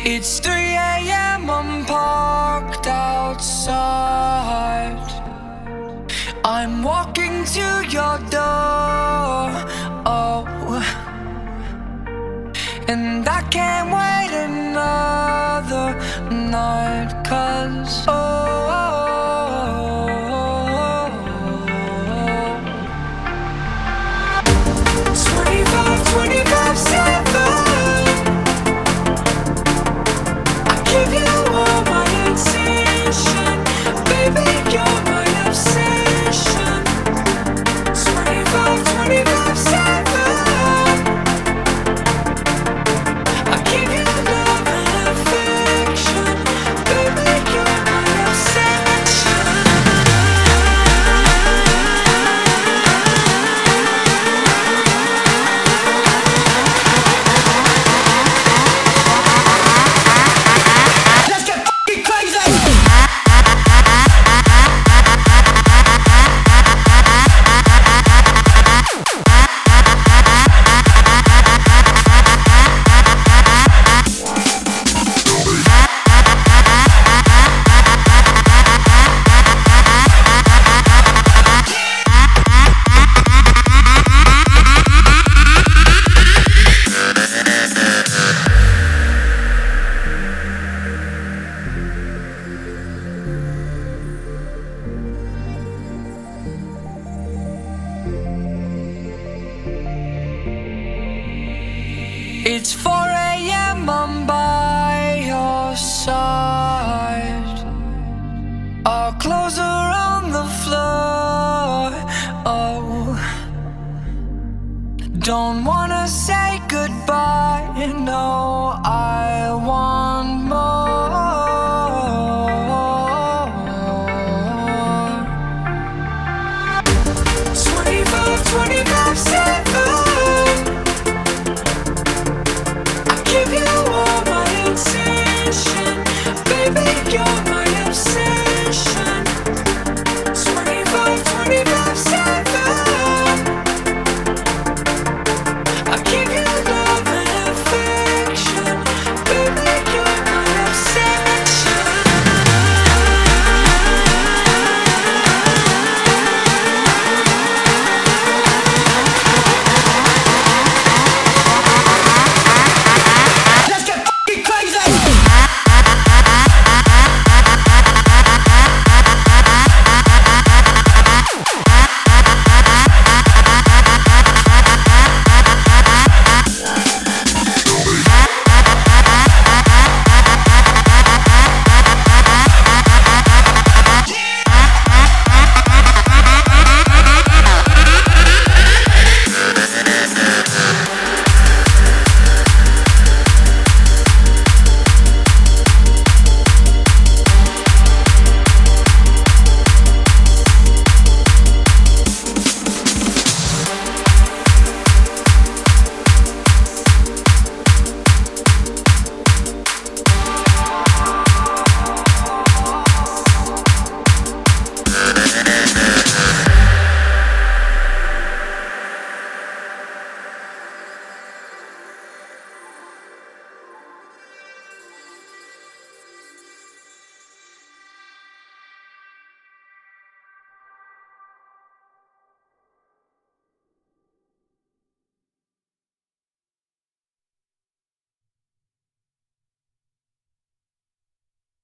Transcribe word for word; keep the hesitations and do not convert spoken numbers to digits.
It's three a m, I'm parked outside. I'm walking to your door, oh, and I can't wait another night, 'cause oh, twenty-five, twenty-five, seven. I give you all my attention, baby, you're my obsession. Twenty-five, twenty-five, seven. I give you love and affection, baby, you're my obsession. Let's get f***ing crazy! It's four a m, I'm by your side. Our clothes are on the floor. Oh, don't wanna say goodbye. No, I want more. Twenty-five, twenty-five,